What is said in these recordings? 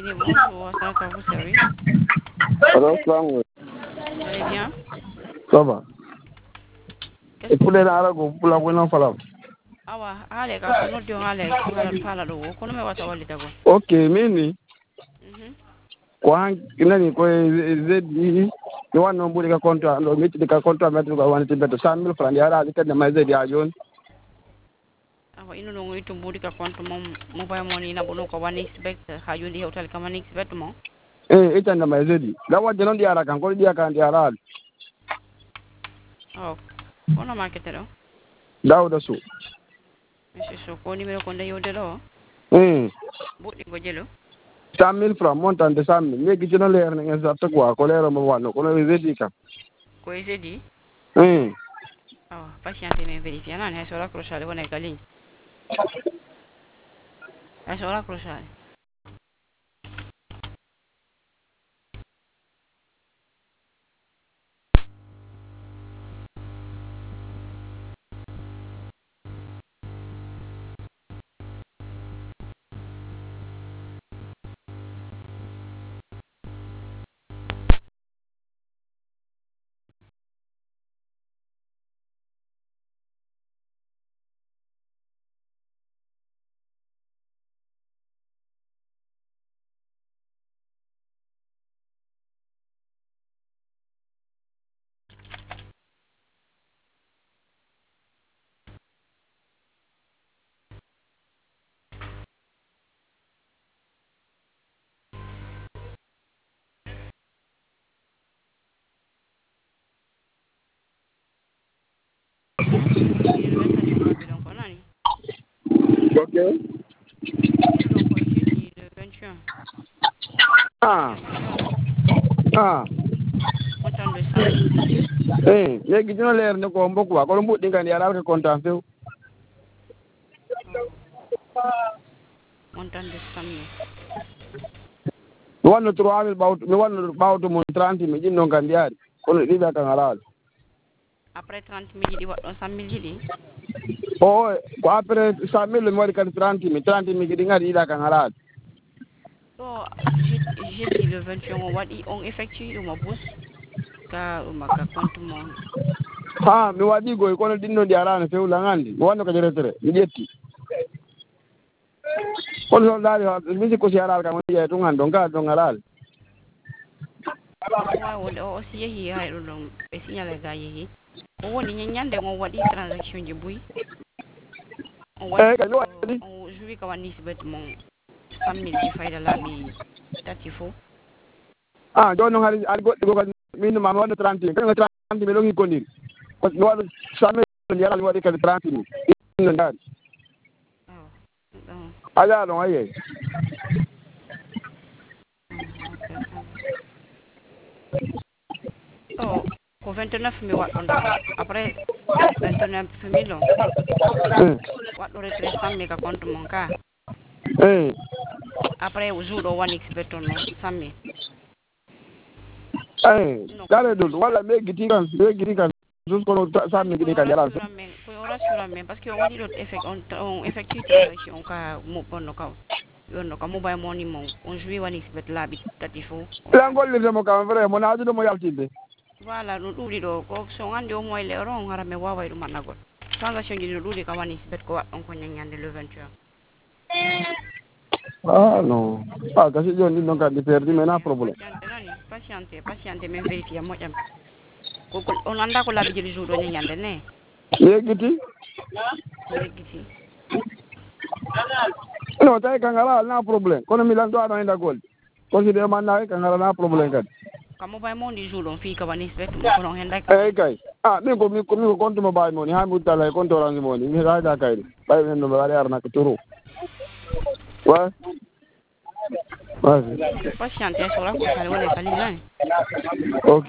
Guinée, bonjour, ça va, vous servir? Alors, salam alaikum. Vous allez bien? Ça va. Qu'est-ce Et que pour vous les faites? arago, pour la bonne femme. Awa, ale ka ko noddi on ale halat fala do ko no me wata wallita gon. Ok, mini. Mhm. Ko han nani ko zedi ni wannan buri ka konto ando miti ka konto metro ko wani tibeto 100,000 francs ya ra ka da mai zedi ajon. Awa ino no ngito mbudi ka konto mom mobile money na bono ko wani expect ha yundi hotel ka wani expect mo. Ita da mai zedi. Da wadde non di ara kan ko di kan di ara. Oh. Kono marketero. Dawda su. Monsieur so ko numero ko nda yodelo. Budi ko jelo. 100,000 francs montant de 100,000. Ne gi jino leer ne exact quoi ko leero mo wanno ko no zedi ka. Ko esedi? Oh, patiente me verifica nan ha sora crociale wona kali. Ha sora crociale. Il va être un peu donc on a ni. Ok. Il donc ko jeudi le 21. Ah. Ah. Montant de 100 000. Ne gi jino leer ne ko mbokk wa ko mbudi kan di ara ka kontaan few. Oh. Montant de 100 000. Mi wanno 3,000 ɓawto mi wanno ɓawto mon 30 mi jinnon kan ndiyaari kono ɗiɗa kan alaal Après 30 000 di waɗɗon 100 000 jiɗi. o ko après 100,000 mi waɗi kadi 30 mi ɗi ngari ɗiɗa kan alaal So jeudi le 21 on waɗi on effectue ɗum o bus ka ɗum ka compte mon. ha mi waɗi goy kono ɗinno ndi arano fewla ngandi mi wanno kadi retere mi ƴetti kono soldaari misi kosi alaal kam woni ƴeewe tun han ɗon gaa ɗon alaal Ko wawi wonde o si yeehi hay ɗum ɗon ɓe signale ga yeehi o woni ñande on waɗi transaction ji buyi on waɗi eyyi kadi mi waɗi on joui ka wanni sibet mon 100 000 ji fayda laaɓi tati fo. joni noon haɗa goɗɗi go kadi min ma mi waɗno 30 kadi 30 mi ɗon hikkodiri mi waɗa 100,000 yaral mi waɗi kadi 30 ɗinno ndaari aja ɗon ayiye Ok, ça va. So ko 29 mi waɗɗon ɗon après 29 000 o waɗɗo retrait 100 000 ka compte mon ka après jour ɗo wani expect on no 100 000 dare ɗum walla ɓeggiti kan juskono sammi koy giɗi o kan yaral rassura men parce que on waɗi ɗo effect on effectue transaction on ka moɓɓonno ka wonno ka mobile money mon on joui wani expect laaɓi tati fo lan gollirtemo kam vrai mo najuɗomo yaltinde voilà ɗum ɗuuɗi ɗo ko so andi o moyle euro on hara mi wawa ɗum annagol transaction ji no ɗuuɗi ka wani expect ko waɗɗon ko ñaññande le 21 non gasi joni ɗin ɗon kadi perdi mais na probléme patiente nani patiente min vérifié moƴƴam ko on anda ko laaɓi jeɗi jour ɗo ñaññande ne mi yeggiti mi yeggiti non tawi kan ala na probléme kono mi lanɗo aɗon e ndagolde considére mannaɓe kan ala na probléme kadi ka mobile money jour ɗon fii ka wani expect mo kono on henday eyyi kay min ko compte mo mbawi moni ha mi uddala e compte orange moni mi hayda kayri ɓawi men no mi waɗi arnaka toro wa vas-y patiente sur la course wona kalim nani ok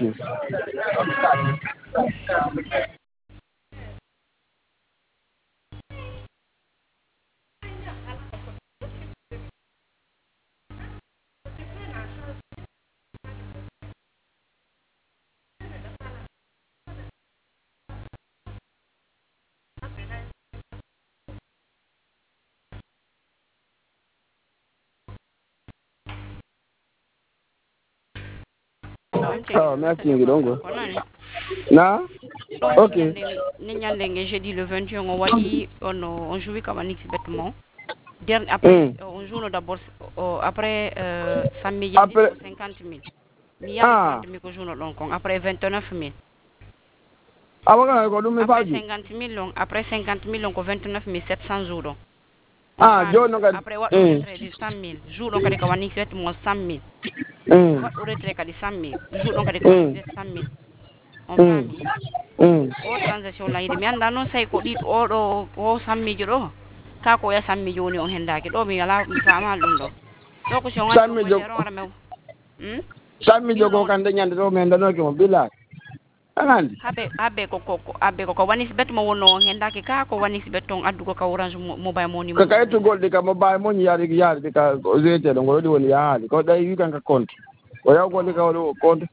Oh, merci ngidongo. Na? OK. Ni nyande jeudi le 21 on wadi on joue comme un bêtement. Après on joue d'abord après samedi Après 50 000. Mi ya 30 000 ko joue donc après 29 000. Awaga ko dum Après faji. 50 000 après 50 000 donc 29 700 jours donc. Jo no ga. Après what retrait de 100 000 jour donc ka wani bêtement 100 000. What retrait ka de 100 000 jour donc ka 100 000. On famille. O transaction la yide mi anda non say ko dit o do o sammijo do ka ko ya sammijo woni on hendaki do mi ala mi fama dum do ko so ngati mo jero ngara mew sammijo ko kan de nyande do men dano ko billah anandi habe ko wani bet mo wono hendaki ka ko wani bet ton addu ko ka orange mobile money ka kay to golde ka mobile money yari ka o zete do ngodi woni yaali ko dai wi kan ka compte o yaw golde ka o compte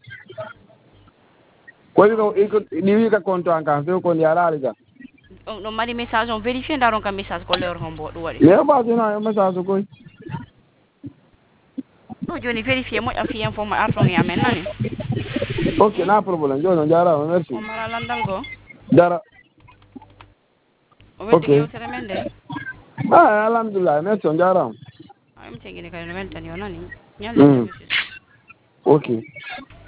ko ni wi ka compte an kan fe ko ni yaraali ga no mari message on vérifier ndaron ka message ko leur hombo do wari le ba dina message ko no joni vérifier mo afi informa arton ya men nani OK na problem jono jara merci o mara landal go jara OK yo tremende alhamdulillah merci on jara am tegine kay no men tan yo nani nyalla OK